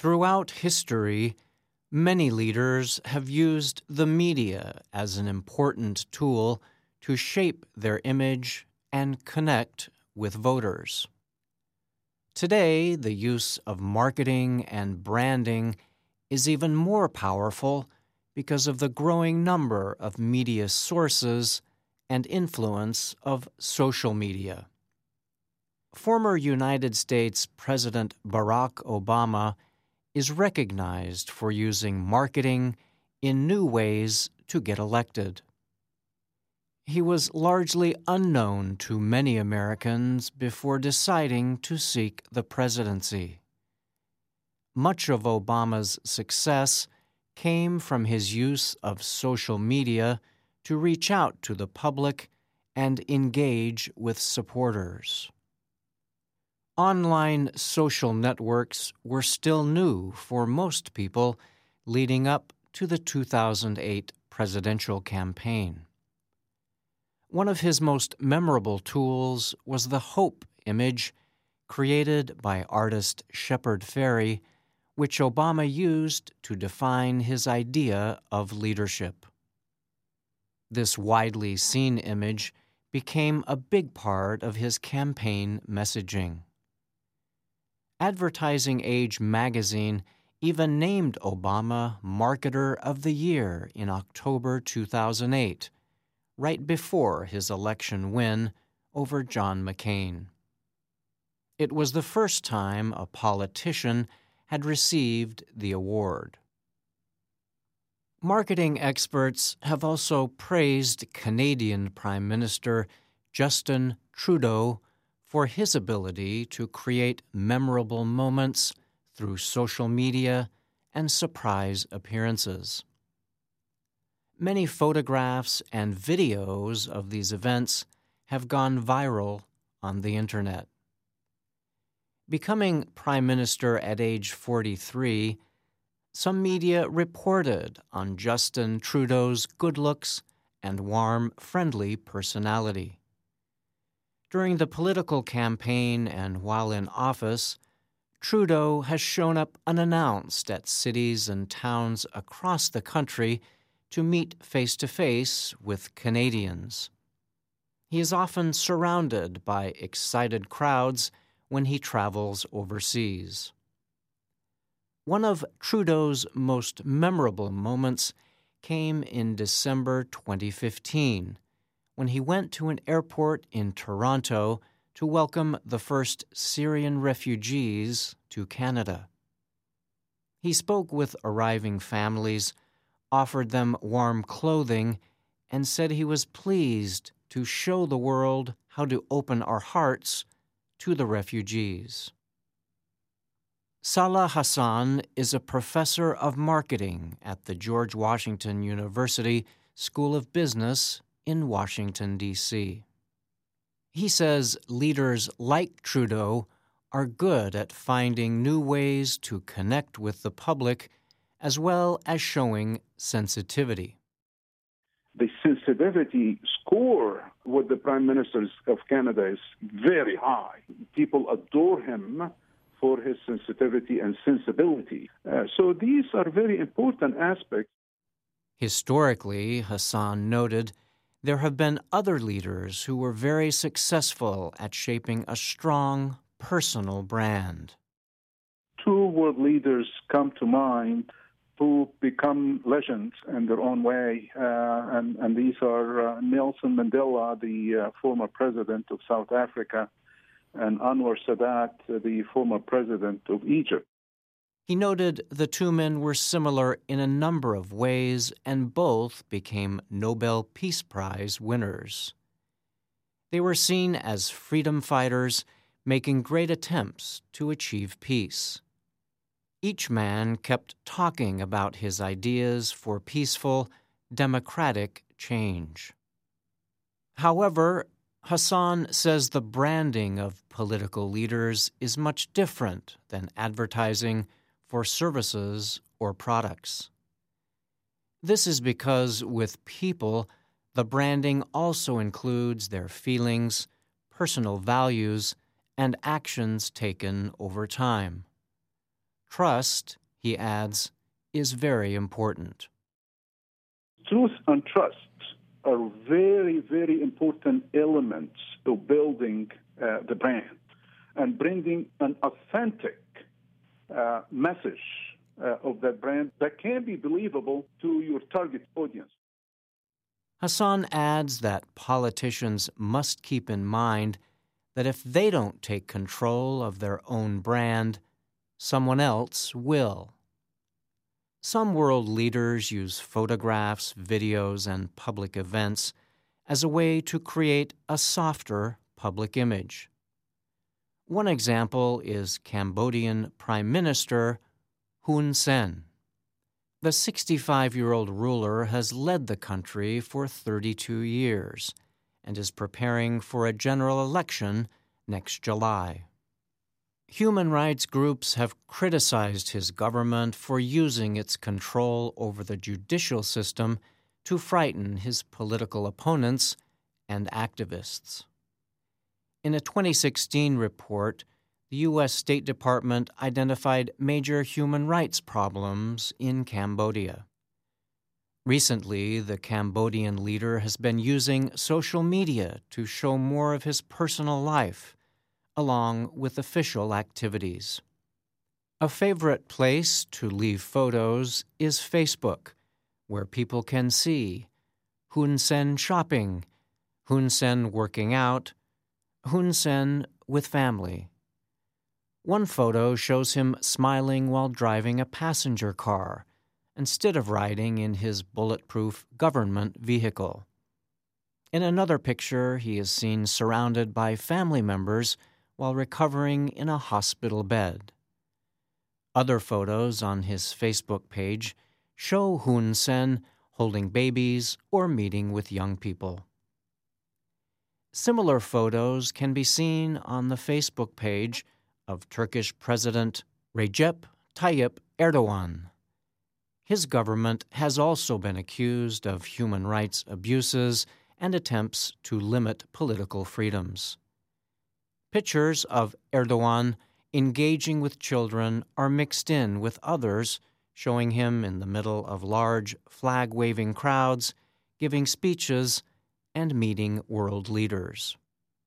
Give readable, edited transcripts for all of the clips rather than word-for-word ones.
Throughout history, many leaders have used the media as an important tool to shape their image and connect with voters. Today, the use of marketing and branding is even more powerful because of the growing number of media sources and influence of social media. Former United States President Barack Obama is recognized for using marketing in new ways to get elected. He was largely unknown to many Americans before deciding to seek the presidency. Much of Obama's success came from his use of social media to reach out to the public and engage with supporters. Online social networks were still new for most people leading up to the 2008 presidential campaign. One of his most memorable tools was the Hope image created by artist Shepard Fairey, which Obama used to define his idea of leadership. This widely seen image became a big part of his campaign messaging. Advertising Age magazine even named Obama Marketer of the Year in October 2008, right before his election win over John McCain. It was the first time a politician had received the award. Marketing experts have also praised Canadian Prime Minister Justin Trudeau for his ability to create memorable moments through social media and surprise appearances. Many photographs and videos of these events have gone viral on the internet. Becoming Prime Minister at age 43, some media reported on Justin Trudeau's good looks and warm, friendly personality. During the political campaign and while in office, Trudeau has shown up unannounced at cities and towns across the country to meet face-to-face with Canadians. He is often surrounded by excited crowds when he travels overseas. One of Trudeau's most memorable moments came in December 2015, when he went to an airport in Toronto to welcome the first Syrian refugees to Canada. He spoke with arriving families, offered them warm clothing, and said he was pleased to show the world how to open our hearts to the refugees. Salah Hassan is a professor of marketing at the George Washington University School of Business in Washington, D.C. He says leaders like Trudeau are good at finding new ways to connect with the public as well as showing sensitivity. The sensitivity score with the Prime Minister of Canada is very high. People adore him for his sensitivity and sensibility. So these are very important aspects. Historically, Hassan noted, there have been other leaders who were very successful at shaping a strong, personal brand. Two world leaders come to mind who become legends in their own way, and these are Nelson Mandela, the former president of South Africa, and Anwar Sadat, the former president of Egypt. He noted the two men were similar in a number of ways, and both became Nobel Peace Prize winners. They were seen as freedom fighters making great attempts to achieve peace. Each man kept talking about his ideas for peaceful, democratic change. However, Hassan says the branding of political leaders is much different than advertising for services or products. This is because with people, the branding also includes their feelings, personal values, and actions taken over time. Trust, he adds, is very important. Truth and trust are very, very important elements of building the brand and bringing an authentic message of that brand that can be believable to your target audience. Hassan adds that politicians must keep in mind that if they don't take control of their own brand, someone else will. Some world leaders use photographs, videos, and public events as a way to create a softer public image. One example is Cambodian Prime Minister Hun Sen. The 65-year-old ruler has led the country for 32 years and is preparing for a general election next July. Human rights groups have criticized his government for using its control over the judicial system to frighten his political opponents and activists. In a 2016 report, the U.S. State Department identified major human rights problems in Cambodia. Recently, the Cambodian leader has been using social media to show more of his personal life, along with official activities. A favorite place to leave photos is Facebook, where people can see Hun Sen shopping, Hun Sen working out, Hun Sen with family. One photo shows him smiling while driving a passenger car, instead of riding in his bulletproof government vehicle. In another picture, he is seen surrounded by family members while recovering in a hospital bed. Other photos on his Facebook page show Hun Sen holding babies or meeting with young people. Similar photos can be seen on the Facebook page of Turkish President Recep Tayyip Erdogan. His government has also been accused of human rights abuses and attempts to limit political freedoms. Pictures of Erdogan engaging with children are mixed in with others showing him in the middle of large flag-waving crowds, giving speeches, and meeting world leaders.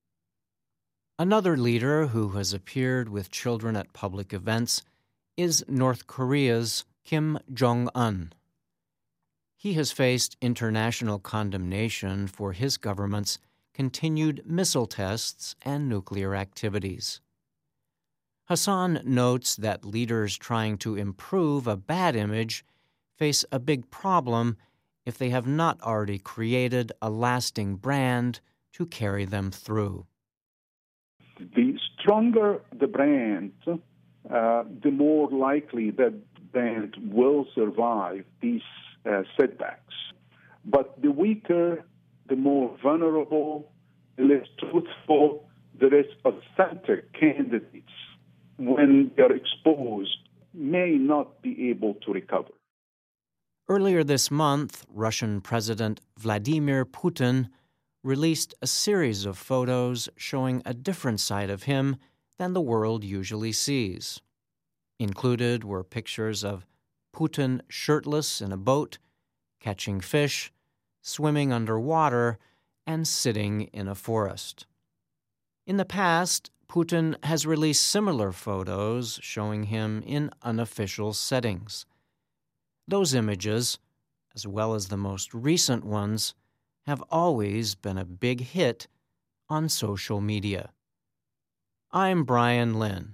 Another leader who has appeared with children at public events is North Korea's Kim Jong-un. He has faced international condemnation for his government's continued missile tests and nuclear activities. Hassan notes that leaders trying to improve a bad image face a big problem if they have not already created a lasting brand to carry them through. The stronger the brand, the more likely that brand will survive these setbacks. But the weaker, the more vulnerable, the less truthful, the less authentic candidates, when they're exposed, may not be able to recover. Earlier this month, Russian President Vladimir Putin released a series of photos showing a different side of him than the world usually sees. Included were pictures of Putin shirtless in a boat, catching fish, swimming underwater, and sitting in a forest. In the past, Putin has released similar photos showing him in unofficial settings. Those images, as well as the most recent ones, have always been a big hit on social media. I'm Brian Lynn.